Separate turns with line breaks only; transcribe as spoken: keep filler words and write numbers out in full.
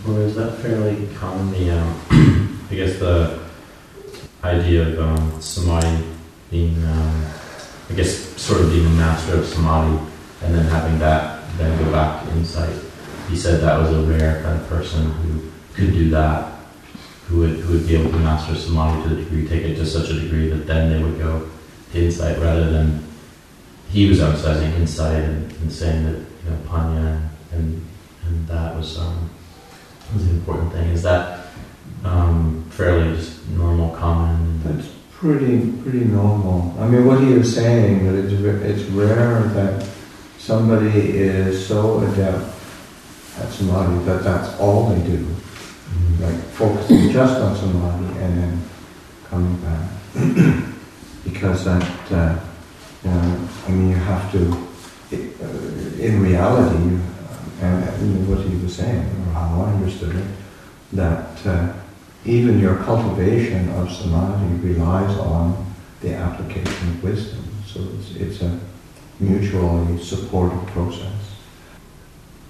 Or is that fairly common? The um, I guess the idea of um, samadhi being, um, I guess, sort of being a master of samadhi, and then having that then go back to insight. He said that was a rare kind of person who could do that, who would who would be able to master samadhi to the degree, take it to such a degree that then they would go to insight, rather than he was emphasizing insight and, and saying that, you know, panya and and that was um, was the important thing. Is that um, fairly just normal, common?
That's pretty pretty normal. I mean, what he was saying, that it's it's rare that somebody is so adept at samadhi that that's all they do, mm-hmm. like focusing just on samadhi and then coming back. Because that, uh, you know, I mean, you have to, uh, in reality, you, and uh, what he was saying, or how I understood it, that uh, even your cultivation of samadhi relies on the application of wisdom. So it's, it's a mutually supportive process.